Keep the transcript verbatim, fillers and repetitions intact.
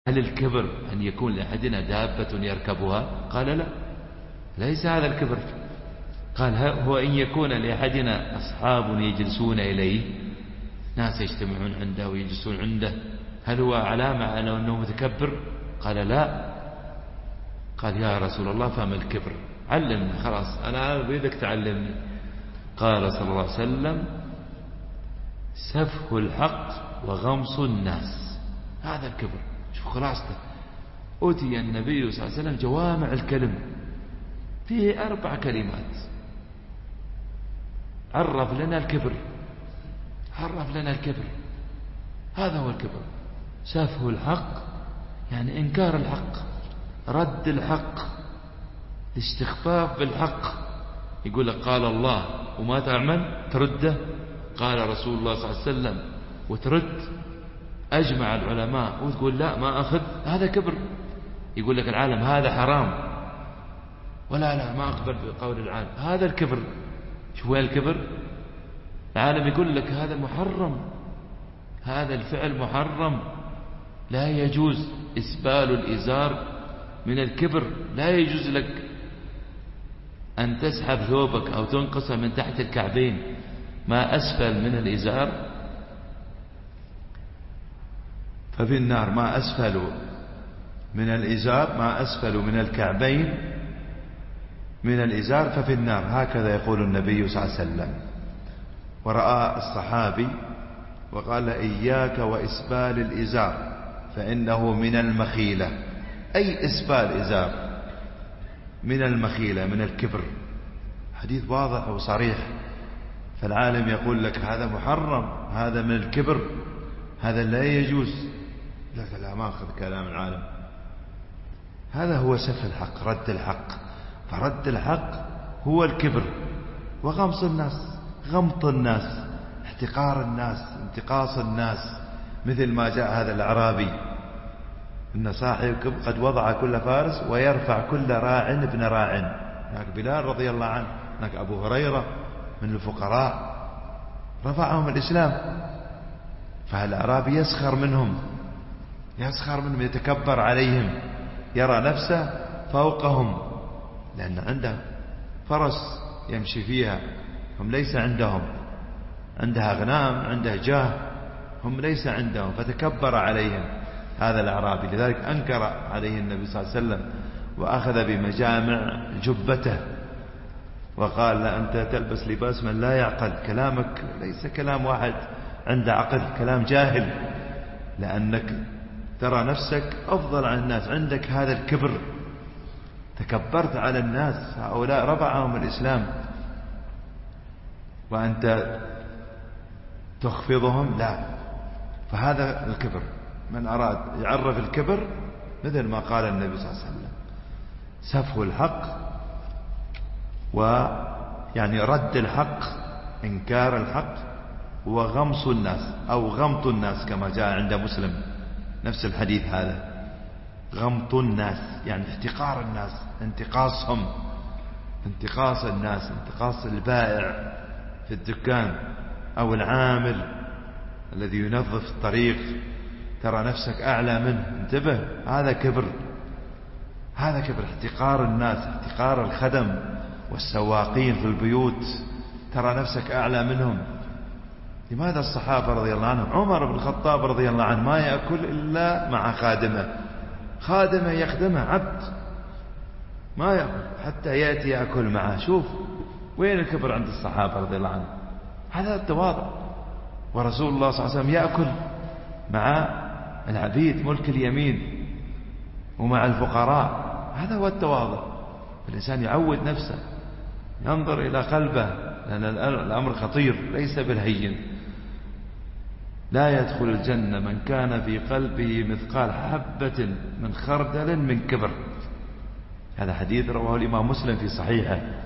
هل الكبر أن يكون لأحدنا دابة يركبها؟ قال لا، ليس هذا الكبر. قال هو أن يكون لأحدنا أصحاب يجلسون إليه، ناس يجتمعون عنده ويجلسون عنده، هل هو علامة على أنه متكبر؟ قال لا. قال يا رسول الله فما الكبر؟ علمني، خلاص أنا أريدك تعلمني. قال صلى الله عليه وسلم سفه الحق وغمص الناس، هذا الكبر. شوف خلاصته، أتي النبي صلى الله عليه وسلم جوامع الكلم فيه أربع كلمات، عرف لنا الكبر، عرف لنا الكبر. هذا هو الكبر، سفه الحق يعني إنكار الحق، رد الحق، الاستخفاف بالحق. يقول لك قال الله وما تعمل ترده، قال رسول الله صلى الله عليه وسلم وترد، أجمع العلماء وتقول لا ما أخذ، هذا كبر. يقول لك العالم هذا حرام، ولا لا ما أقبل بقول العالم، هذا الكبر. شو هو الكبر؟ العالم يقول لك هذا محرم، هذا الفعل محرم، لا يجوز إسبال الإزار من الكبر. لا يجوز لك أن تسحب ثوبك أو تنقصه من تحت الكعبين، ما أسفل من الإزار ففي النار، ما أسفل من الإزار، ما أسفل من الكعبين من الإزار ففي النار، هكذا يقول النبي صلى الله عليه وسلم. ورأى الصحابي وقال إياك وإسبال الإزار فإنه من المخيلة، أي إسبال إزار من المخيلة، من الكبر. حديث واضح وصريح. فالعالم يقول لك هذا محرم، هذا من الكبر، هذا لا يجوز. لك لا، ما أخذ كلام العالم، هذا هو سفه الحق، رد الحق. فرد الحق هو الكبر. وغمص الناس، غمط الناس، احتقار الناس، انتقاص الناس، مثل ما جاء هذا الأعرابي إن صاحبكم قد وضع كل فارس ويرفع كل راع ابن راع. هناك بلال رضي الله عنه، هناك أبو هريرة من الفقراء رفعهم الإسلام، فالأعرابي يسخر منهم، يسخر منهم، يتكبر عليهم، يرى نفسه فوقهم، لأن عنده فرس يمشي فيها، هم ليس عندهم، عندها أغنام، عنده جاه، هم ليس عندهم، فتكبر عليهم هذا الأعرابي. لذلك أنكر عليه النبي صلى الله عليه وسلم وأخذ بمجامع جبته وقال لا، أنت تلبس لباس من لا يعقل، كلامك ليس كلام واحد عنده عقل، كلام جاهل، لأنك ترى نفسك أفضل عن الناس، عندك هذا الكبر، تكبرت على الناس، هؤلاء رفعهم الإسلام وأنت تخفضهم، لا. فهذا الكبر. من أراد يعرف الكبر مثل ما قال النبي صلى الله عليه وسلم سفه الحق، ويعني رد الحق، إنكار الحق، وغمص الناس أو غمط الناس كما جاء عند مسلم نفس الحديث هذا، غمط الناس يعني احتقار الناس، انتقاصهم، انتقاص الناس، انتقاص البائع في الدكان أو العامل الذي ينظف الطريق، ترى نفسك أعلى منه، انتبه، هذا كبر، هذا كبر. احتقار الناس، احتقار الخدم والسواقين في البيوت، ترى نفسك أعلى منهم. لماذا الصحابة رضي الله عنهم، عمر بن الخطاب رضي الله عنه ما يأكل إلا مع خادمه، خادمه يخدمه، عبد ما يأكل حتى يأتي يأكل معه. شوف وين الكبر عند الصحابة رضي الله عنهم، هذا التواضع. ورسول الله صلى الله عليه وسلم يأكل مع العبيد ملك اليمين ومع الفقراء، هذا هو التواضع. الإنسان يعود نفسه، ينظر إلى قلبه، لأن الأمر خطير ليس بالهين. لا يدخل الجنة من كان في قلبه مثقال حبة من خردل من كبر. هذا حديث رواه الإمام مسلم في صحيحه.